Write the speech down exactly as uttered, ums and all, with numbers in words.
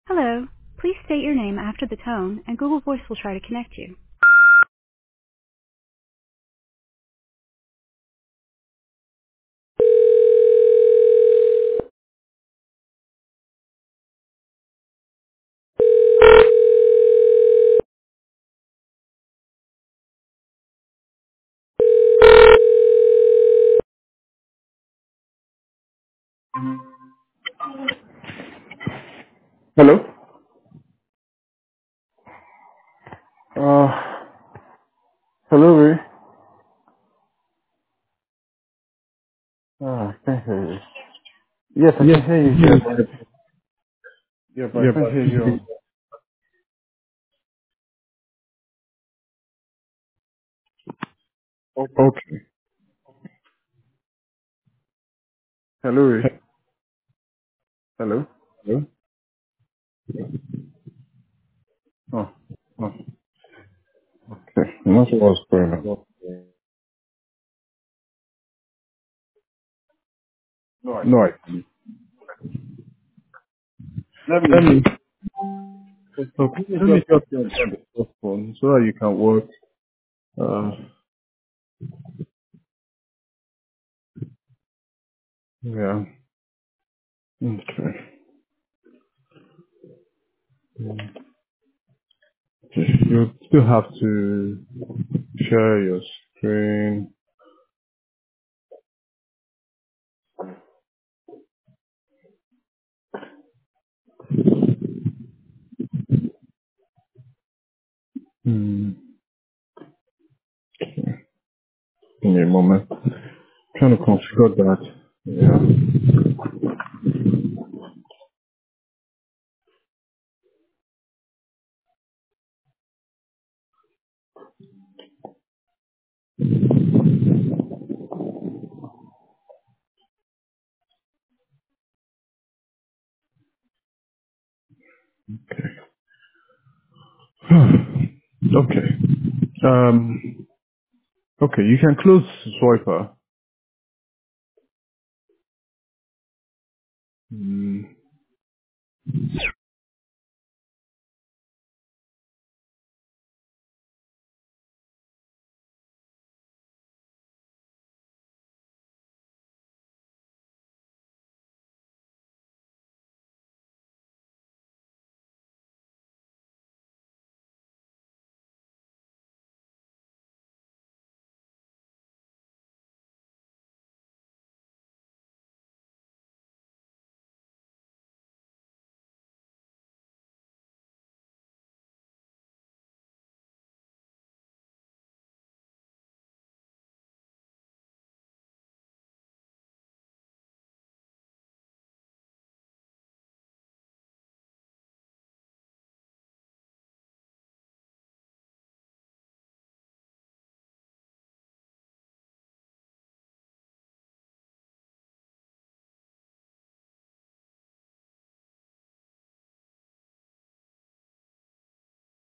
Hello. Please state your name after the tone, and Google Voice will try to connect you. Hello? Uh, hello, Ray. Ah, I can't hear you. Yes, I Yes, can hear you yes, here, but, yeah, but I yeah, can't but hear you. Okay. okay. Hello, Ray. Hello? Hello? Oh, oh, Okay, I'm not sure what's going on. no, I No, can't. I can't. Let Let me, me, okay, let me let me just put just, you on the phone so that you can work. Uh, yeah. Okay. You still have to share your screen. Hmm. Give me a moment. Trying to configure that. Yeah. Okay. Um, okay, you can close Swiper. Hmm.